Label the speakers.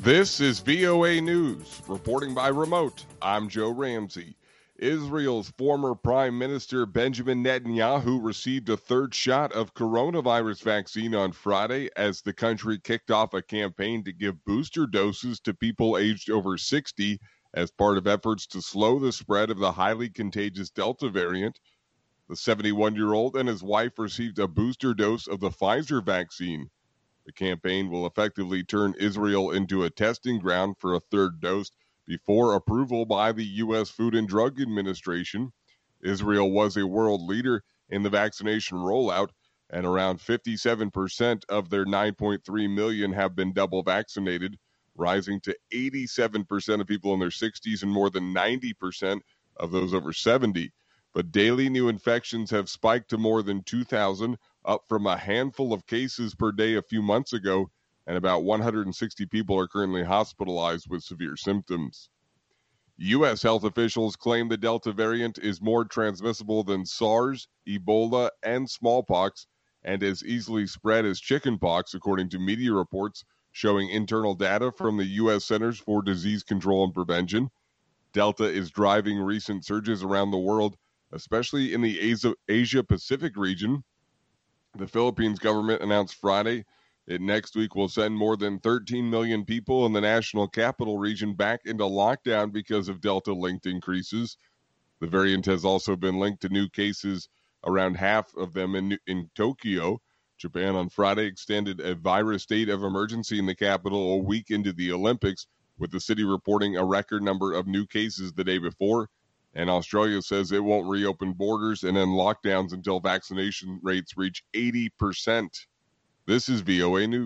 Speaker 1: This is VOA News, reporting by remote. I'm Joe Ramsey. Israel's former Prime Minister Benjamin Netanyahu received a third shot of coronavirus vaccine on Friday as the country kicked off a campaign to give booster doses to people aged over 60 as part of efforts to slow the spread of the highly contagious Delta variant. The 71-year-old and his wife received a booster dose of the Pfizer vaccine. The campaign will effectively turn Israel into a testing ground for a third dose before approval by the U.S. Food and Drug Administration. Israel was a world leader in the vaccination rollout, and around 57% of their 9.3 million have been double vaccinated, rising to 87% of people in their 60s and more than 90% of those over 70. But daily new infections have spiked to more than 2,000, up from a handful of cases per day a few months ago, and about 160 people are currently hospitalized with severe symptoms. U.S. health officials claim the Delta variant is more transmissible than SARS, Ebola, and smallpox, and as easily spread as chickenpox, according to media reports showing internal data from the U.S. Centers for Disease Control and Prevention. Delta is driving recent surges around the world, especially in the Asia-Pacific region. The Philippines government announced Friday it next week will send more than 13 million people in the national capital region back into lockdown because of Delta-linked increases. The variant has also been linked to new cases, around half of them in Tokyo. Japan on Friday extended a virus state of emergency in the capital a week into the Olympics, with the city reporting a record number of new cases the day before. And Australia says it won't reopen borders and end lockdowns until vaccination rates reach 80%. This is VOA News.